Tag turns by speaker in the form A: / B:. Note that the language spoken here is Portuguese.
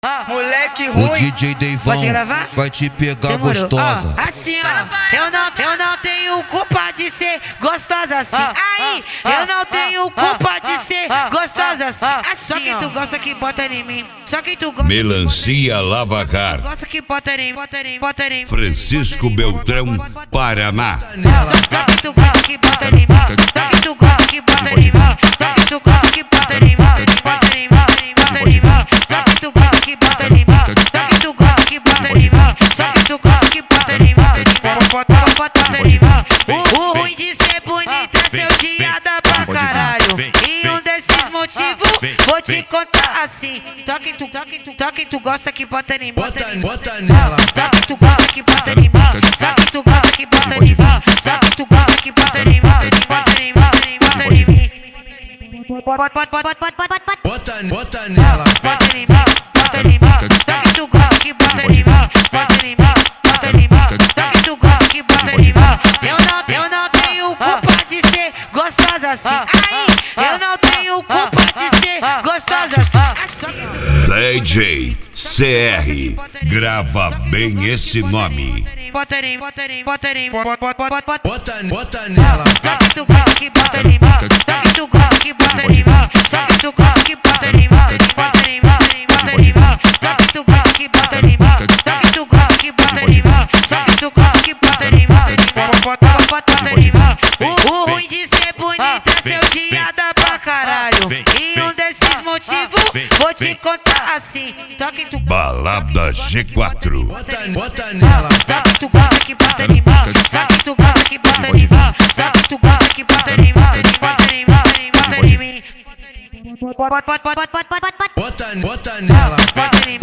A: Moleque
B: O
A: ruim.
B: DJ Deivão
A: Pode gravar?
B: vai te pegar
A: Demorou.
B: gostosa.
A: Assim, ó, eu não tenho culpa de ser gostosa assim. Aí, eu não tenho culpa de ser gostosa assim. Só quem tu gosta que bota em mim. Só quem tu gosta.
C: Melancia Lavacar,
A: Gosta que bota em mim.
C: Francisco Beltrão, Paraná.
A: Só quem tu gosta que bota em mim. Só quem tu gosta que bota em mim. Só quem tu gosta que bota em mim. Bota em mim. Só quem tu gosta que bota em mim. Só quem tu gosta que bota em mim. Só quem tu gosta que bota em mim. Bota em mim. O ruim de ser bonita é ser odiada pra caralho. E um desses motivos vou te contar assim. Só quem tu gosta que bota em mim.
D: Bota nela.
A: Só quem tu gosta que bota em mim. Só quem tu gosta que bota em mim. Só quem tu gosta que bota em mim. Bota em mim.
D: Bota nela.
A: Bota em mim. Só quem tu gosta que bota em mim. Bota em mim. Só quem tu gosta que bota em mim. Eu não tenho culpa de ser gostosa assim. Aí, eu não tenho culpa de ser gostosa assim.
C: DJ CR, grava bem esse nome.
A: Bota em mim.
D: Bota nela.
A: Só que tu gosta que bota em mim. Só que tu gosta que bota em mim. Só que tu gosta que bota em mim. Bota em mim. Só que tu gosta que bota em mim. Só que tu gosta que bota em mim. Só que tu gosta que bota em mim. Bota em mim. O ruim de ser bonita é ser odiada pra caralho. E um desses motivos vou te contar assim. Só que tu
C: Balada G4,
D: Bota nela.
A: Só que tu gosta que bota em mim. Só que tu gosta que bota em mim. Só que tu gosta que bota em mim. Bota em mim.
D: Bota nela.
A: Bota em mim.